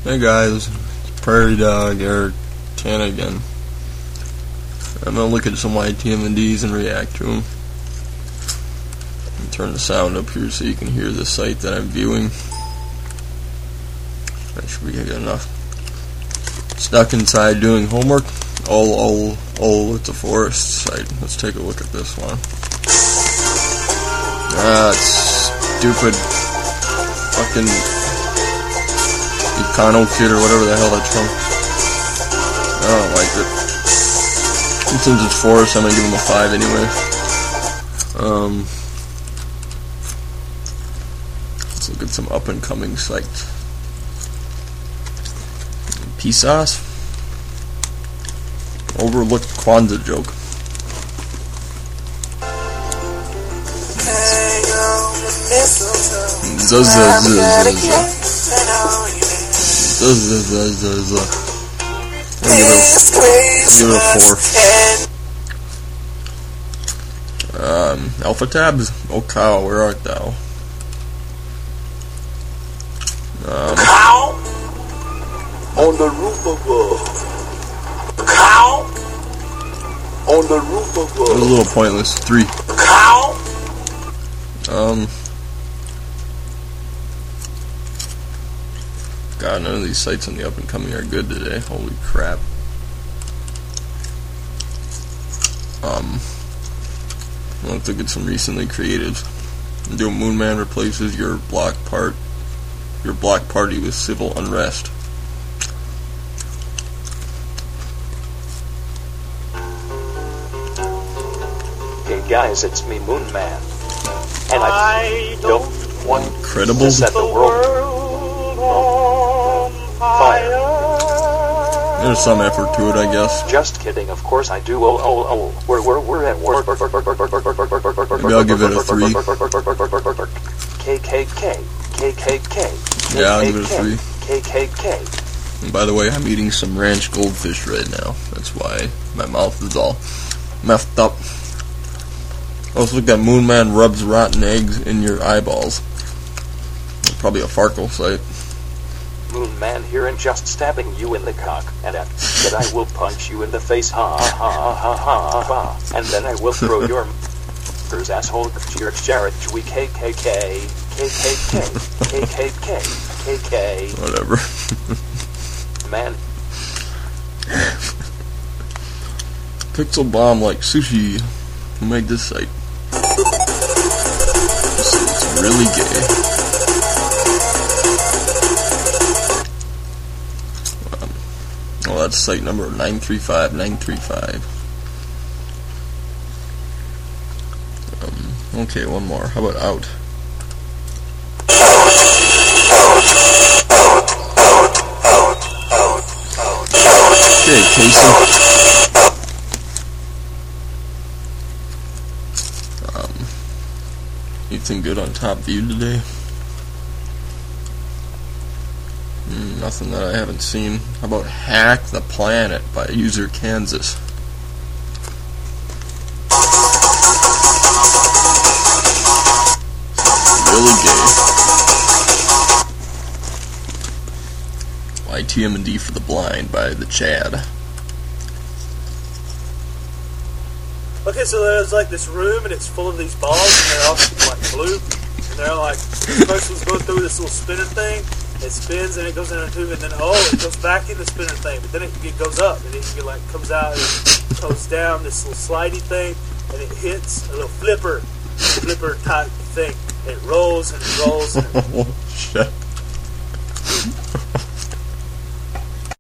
Hey guys, Prairie Dog, Eric Tana again. I'm gonna look at some YTMNDs and react to them. Turn the sound up here so you can hear the site that I'm viewing. That should be good enough. Stuck inside doing homework. It's a forest site. Let's take a look at this one. It's stupid fucking Econo Kid or whatever the hell that's from. I don't like it. And since it's forest, I'm gonna give him a 5 anyway. Let's look at some up and coming sites. Pisas. Overlooked Kwanzaa joke. Give it a 4. Alpha Tabs. Oh cow, where art thou? Cow on the roof of a cow on the roof of It was a little pointless. 3. Cow. God, none of these sites on the up and coming are good today. Holy crap. Let's look at some recently creatives. Do Moonman replaces your block party with civil unrest. Hey guys, it's me, Moonman, and I don't want Incredible. to set the world on fire. There's some effort to it, I guess. Just kidding, of course I do. We're at war. Maybe I'll give it a 3. KKK. Yeah, I'll give it a 3. KKK. And by the way, I'm eating some ranch goldfish right now. That's why my mouth is all messed up. Also look at Moonman rubs rotten eggs in your eyeballs. Probably a Farkle site. Moonman here and just stabbing you in the cock, and that I will punch you in the face, ha ha ha ha ha, and then I will throw your asshole Jared we KKK KKK. Whatever. Man. Pixel Bomb like sushi. Who made this site? This site's really gay. Well, that's site number 935935. Okay, one more. How about out? Okay, Casey. Anything good on Top View today? Nothing that I haven't seen. How about Hack the Planet by user Kansas? Really gay. YTMND for the Blind by the Chad. Okay, so there's like this room and it's full of these balls and they're all like blue. And they're like, the person's going through this little spinning thing. It spins and it goes in a tube and then it goes back in the spinning thing. But then it goes up and it like comes out and it goes down this little slidey thing and it hits a little flipper type thing. It rolls and it rolls and it Oh shit.